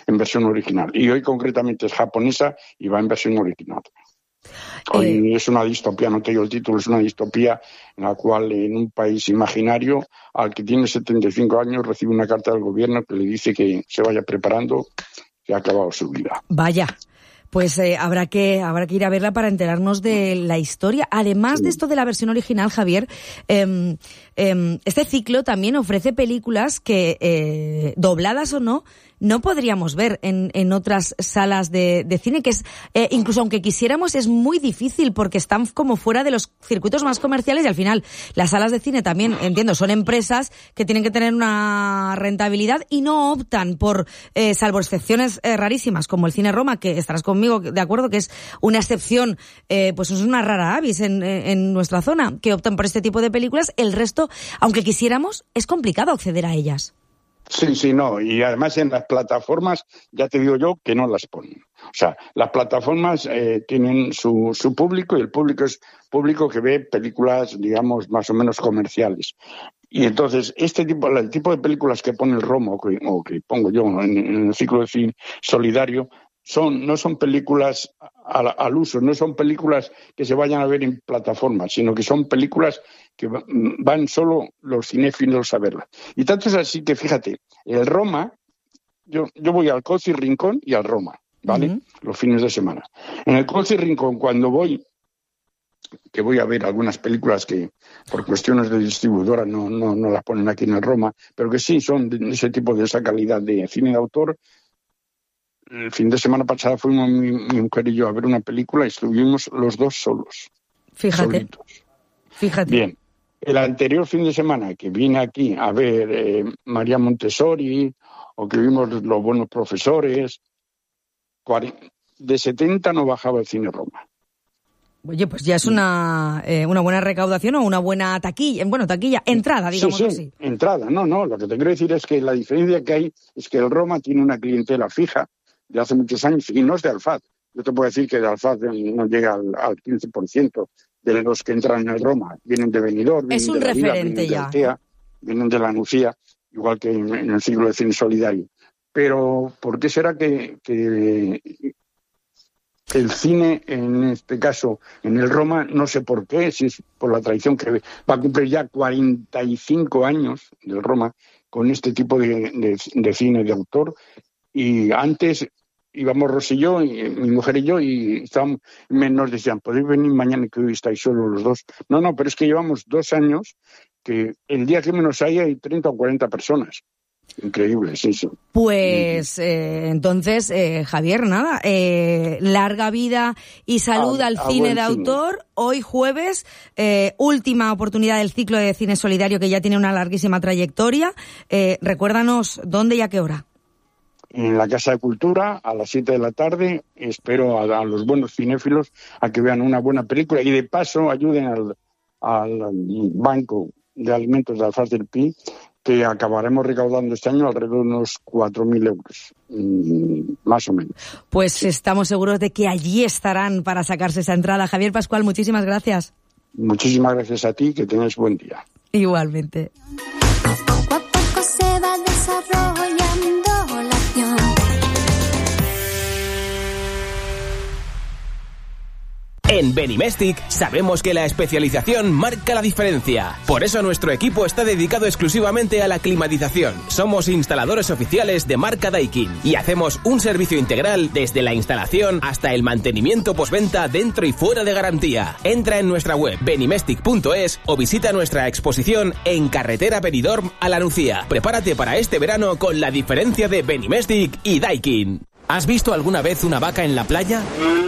en versión original. Y hoy concretamente es japonesa y va en versión original. Hoy es una distopía, no te digo el título, es una distopía en la cual en un país imaginario al que tiene 75 años recibe una carta del gobierno que le dice que se vaya preparando, que ha acabado su vida. Vaya. Pues habrá que ir a verla para enterarnos de la historia. Además de esto de la versión original, Javier, este ciclo también ofrece películas que, dobladas o no podríamos ver en otras salas de cine, que es, incluso aunque quisiéramos, es muy difícil porque están como fuera de los circuitos más comerciales y al final las salas de cine también, entiendo, son empresas que tienen que tener una rentabilidad y no optan por, salvo excepciones rarísimas como el Cine Roma, que estarás conmigo de acuerdo que es una excepción, pues es una rara avis en nuestra zona, que optan por este tipo de películas. El resto, aunque quisiéramos, es complicado acceder a ellas. Sí, no, y además en las plataformas, ya te digo yo, que no las ponen. O sea, las plataformas tienen su público y el público es público que ve películas, digamos, más o menos comerciales. Y entonces, el tipo de películas que pone el Roma o que pongo yo en el ciclo de cine solidario, no son películas al uso, no son películas que se vayan a ver en plataformas, sino que son películas que van solo los cinéfilos a verlas. Y tanto es así que, fíjate, el Roma, yo voy al Cozy Rincón y al Roma, ¿vale? Uh-huh. Los fines de semana. En el Cozy Rincón, cuando voy a ver algunas películas que por cuestiones de distribuidora no las ponen aquí en el Roma, pero que sí son de ese tipo, de esa calidad de cine de autor. El fin de semana pasada fuimos mi mujer y yo a ver una película y estuvimos los dos solos. Fíjate. Bien. El anterior fin de semana que vine aquí a ver María Montessori o que vimos Los buenos profesores, de 70 no bajaba el Cine Roma. Oye, pues ya es una buena recaudación o una buena taquilla, entrada, digamos así. Sí, entrada, no, lo que te quiero decir es que la diferencia que hay es que el Roma tiene una clientela fija de hace muchos años y no es de Alfaz. Yo te puedo decir que de Alfaz no llega al 15% de los que entran en el Roma. Vienen de Benidorm, es un referente vienen de Altea, vienen de la Nucía, igual que en el ciclo de cine solidario. Pero ¿por qué será que el cine, en este caso, en el Roma, no sé por qué, si es por la tradición que va a cumplir ya 45 años del Roma con este tipo de cine de autor? Y antes íbamos Ros y yo, y mi mujer y yo, y nos decían, ¿podéis venir mañana que hoy estáis solos los dos? No, pero es que llevamos 2 años que el día que menos hay 30 o 40 personas. Increíble, sí. Pues entonces, Javier, nada, larga vida y salud al cine de autor. Hoy jueves, última oportunidad del ciclo de cine solidario que ya tiene una larguísima trayectoria. Recuérdanos dónde y a qué hora. En la Casa de Cultura, a las 7 de la tarde. Espero a los buenos cinéfilos a que vean una buena película y de paso ayuden al Banco de Alimentos de Alfaz del Pi, que acabaremos recaudando este año alrededor de unos 4.000 euros, más o menos. Pues estamos seguros de que allí estarán para sacarse esa entrada. Javier Pascual, muchísimas gracias. Muchísimas gracias a ti, que tengas buen día. Igualmente. Poco a poco se va desarrollando la acción. En Benimestic sabemos que la especialización marca la diferencia. Por eso nuestro equipo está dedicado exclusivamente a la climatización. Somos instaladores oficiales de marca Daikin y hacemos un servicio integral desde la instalación hasta el mantenimiento postventa dentro y fuera de garantía. Entra en nuestra web benimestic.es o visita nuestra exposición en carretera Benidorm a La Nucía. Prepárate para este verano con la diferencia de Benimestic y Daikin. ¿Has visto alguna vez una vaca en la playa?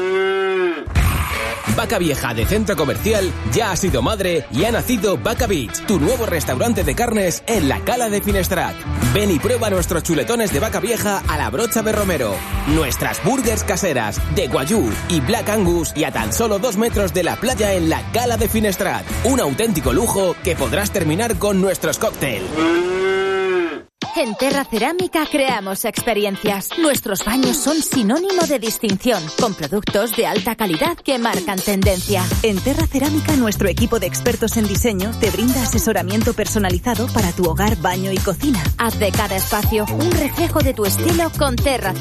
Vaca Vieja de Centro Comercial ya ha sido madre y ha nacido Vaca Beach, tu nuevo restaurante de carnes en la Cala de Finestrat. Ven y prueba nuestros chuletones de vaca vieja a la brocha de romero, nuestras burgers caseras de Guayú y Black Angus y a tan solo 2 metros de la playa en la Cala de Finestrat. Un auténtico lujo que podrás terminar con nuestros cócteles. En Terra Cerámica creamos experiencias. Nuestros baños son sinónimo de distinción, con productos de alta calidad que marcan tendencia. En Terra Cerámica, nuestro equipo de expertos en diseño te brinda asesoramiento personalizado para tu hogar, baño y cocina. Haz de cada espacio un reflejo de tu estilo con Terra